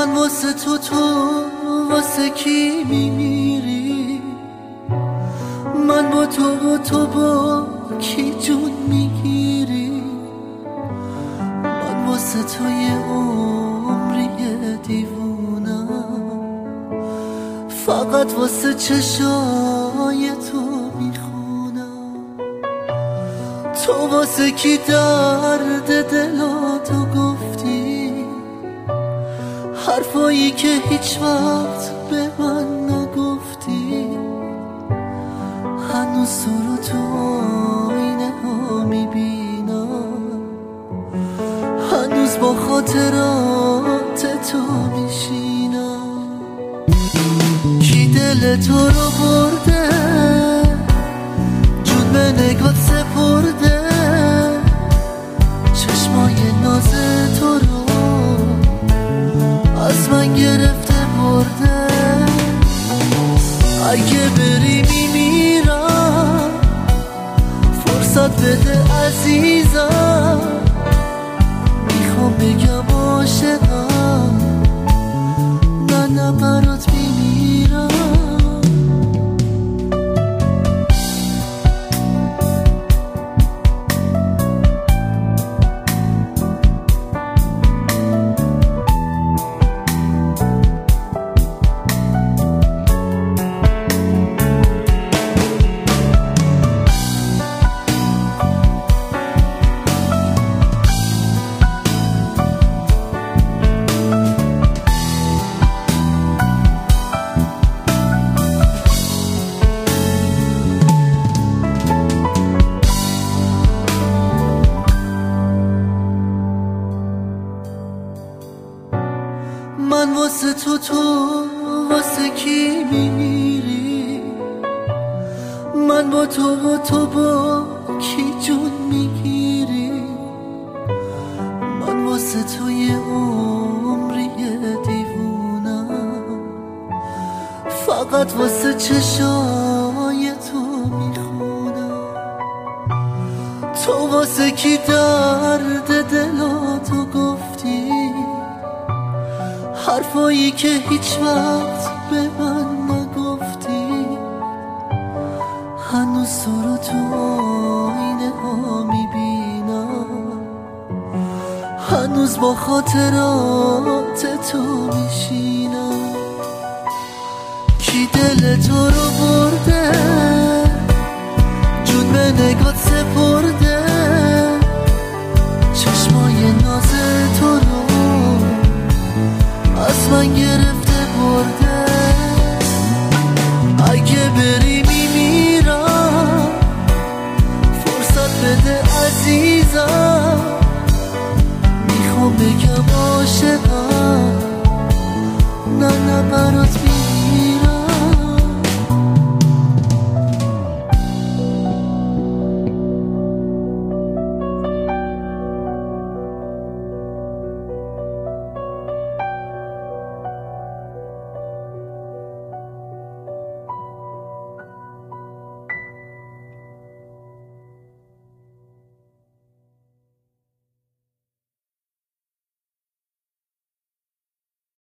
من واسه تو واسه کی میمیری؟ من با تو با کی جون میگیری؟ من واسه تو یه عمری دیوونم، فقط واسه چشای تو میخونم. تو واسه کی درد دلاتو گفتی؟ حرفایی که هیچ وقت به من نگفتی. هنوز تو رو تو آینه ها میبینم، هنوز با خاطرات تو میشینم. کی دل تو رو برده، جون به نگات سپرده، چشمای ناز تو رو از من گرفته برده. اگه بری میمیرم، فرصت بده عزیزم. میخوام بگم عاشقم، نه برات میمیرم. من واسه تو واسه کی میمیری؟ من با تو با کی جون میگیری؟ من واسه تو یه عمری دیوونم، فقط واسه چشای تو میخونم. تو واسه کی درد دلاتو گفتی؟ حرفایی که هیچ وقت به من نگفتی. هنوز تو رو تو آینه ها میبینم، هنوز با خاطرات تو میشینم. کی دل تو رو برده، جون به نگات سپرده، چشمای ناز تو رو از من گرفته برده. اگه بری میمیرم، فرصت بده عزیزم. میخوام بگم عاشقم، نه برات